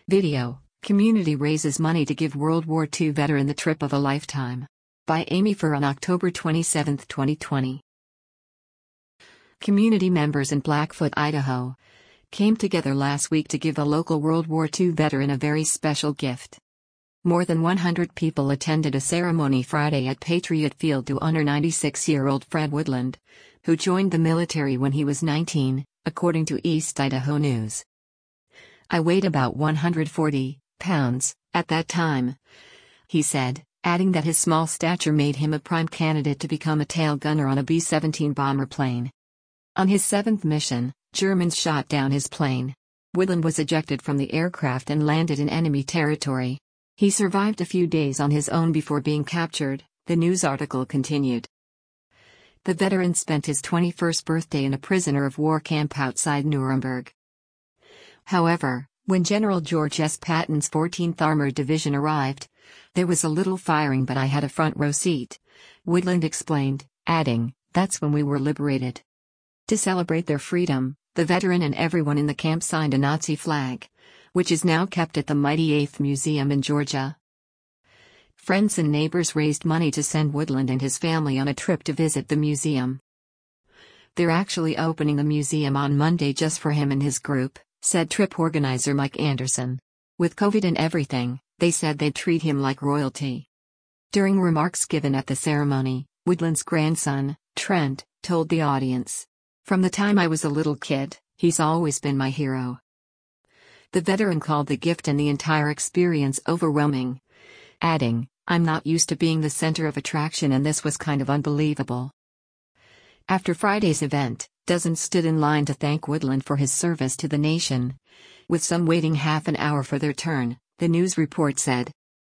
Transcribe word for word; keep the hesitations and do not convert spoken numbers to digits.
Video: Community raises money to give World War Two veteran the trip of a lifetime. By Amy Furr on October twenty-seventh, twenty twenty. Community members in Blackfoot, Idaho, came together last week to give a local World War Two veteran a very special gift. More than one hundred people attended a ceremony Friday at Patriot Field to honor ninety-six-year-old Fred Woodland, who joined the military when he was nineteen, according to East Idaho News. "I weighed about one hundred forty pounds at that time," he said, adding that his small stature made him a prime candidate to become a tail gunner on a B seventeen bomber plane. On his seventh mission, Germans shot down his plane. Woodland was ejected from the aircraft and landed in enemy territory. He survived a few days on his own before being captured, the news article continued. The veteran spent his twenty-first birthday in a prisoner of war camp outside Nuremberg. However, when General George S. Patton's fourteenth Armored Division arrived, there was a little firing, but I had a front row seat, Woodland explained, adding, "That's when we were liberated." To celebrate their freedom, the veteran and everyone in the camp signed a Nazi flag, which is now kept at the Mighty Eighth Museum in Georgia. Friends and neighbors raised money to send Woodland and his family on a trip to visit the museum. "They're actually opening the museum on Monday just for him and his group," said trip organizer Mike Anderson. "With COVID and everything, they said they'd treat him like royalty." During remarks given at the ceremony, Woodland's grandson, Trent, told the audience, "From the time I was a little kid, he's always been my hero." The veteran called the gift and the entire experience overwhelming, adding, "I'm not used to being the center of attraction, and this was kind of unbelievable." After Friday's event, dozens stood in line to thank Woodland for his service to the nation, with some waiting half an hour for their turn, the news report said.